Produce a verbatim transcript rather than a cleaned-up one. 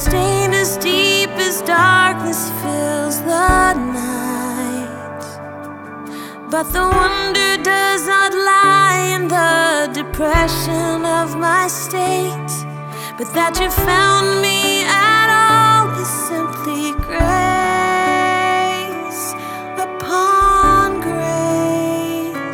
stained as deep as darkness fills the night. But the wonder does not lie in the depression of my state, but that you found me